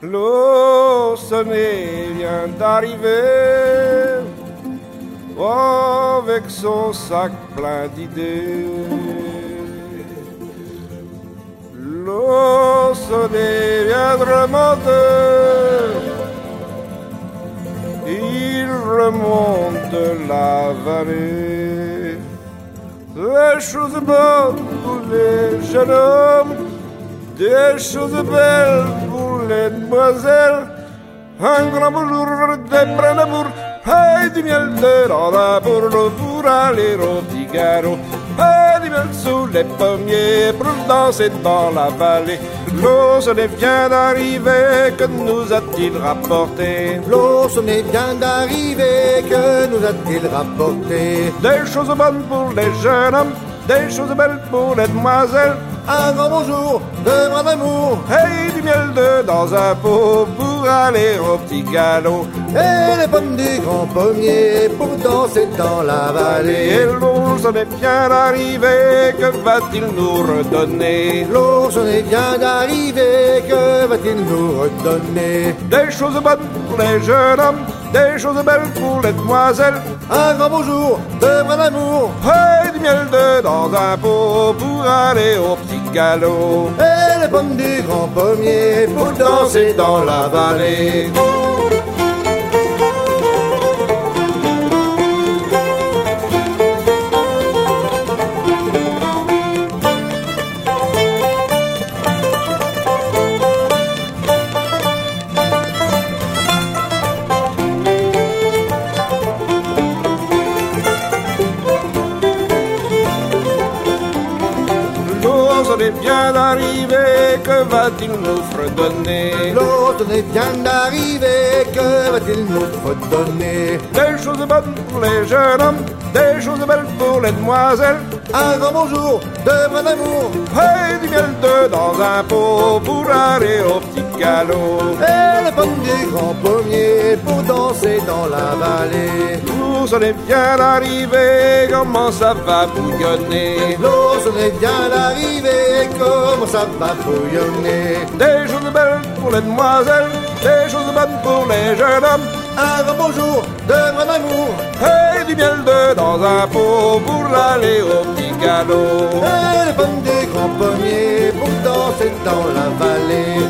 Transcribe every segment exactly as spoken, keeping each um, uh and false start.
L'Aucenay vient d'arriver avec son sac plein d'idées. L'Aucenay vient de remonter, il remonte la vallée. Des choses bonnes pour les jeunes hommes, des choses belles pour les demoiselles. Un grand bonjour, des brins d'amour, et du miel de randa pour le pour aller au Figaro. Et du miel sous les pommiers pour danser dans la vallée. L'Aucenay vient d'arriver, que nous a-t-il rapporté? L'Aucenay vient d'arriver, que nous a-t-il rapporté? Des choses bonnes pour les jeunes hommes, des choses belles pour les demoiselles. Un grand bonjour de bras d'amour, et du miel de dans un pot pour aller au petit galop. Et les pommes du grand pommier pour danser dans la vallée. Et l'Aucenay vient d'arriver, que va-t-il nous redonner? L'Aucenay vient d'arriver, que va-t-il nous redonner? Des choses bonnes pour les jeunes hommes, des choses belles pour les demoiselles. Un grand bonjour de bras d'amour, et du miel de dans un pot pour aller au petit galop. et les pommes du grand pommier pour danser dans la vallée. L'Aucenay vient d'arriver, que va-t-il nous redonner? L'Aucenay vient d'arriver, que va-t-il nous redonner? Des choses bonnes pour les jeunes hommes, des choses belles pour les demoiselles. Un grand bonjour de bras d'amour, Et du miel de dans un pot pour aller au petit galop. et les pommes du grand pommier pour danser dans la vallée. L'Aucenay vient d'arriver, comment ça va bouillonner? L'Aucenay vient d'arriver, comment ça va bouillonner? Des choses belles pour les demoiselles, des choses bonnes pour les jeunes hommes. Un grand bonjour de bras d'amour, Et du miel de dans un pot pour aller au petit galop. et les pommes du grand pommier pour danser dans la vallée.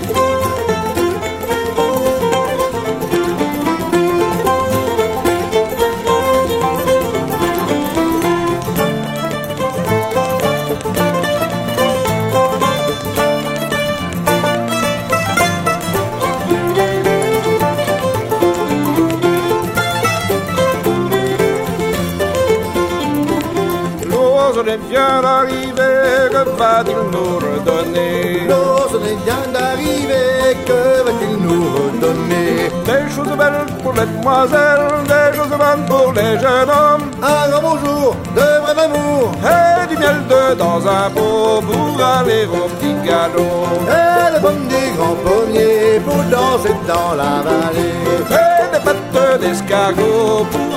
L'Aucenay vient d'arriver, que va-t-il nous redonner? L'Aucenay vient d'arriver, que va-t-il nous redonner? Des choses belles pour les demoiselles, des choses bonnes pour les jeunes hommes. Un grand bonjour de bras d'amour, Et du miel de dans un pot pour aller au petit galop. et les pommes du grand pommier pour danser dans la vallée. Et des pattes d'escargot pour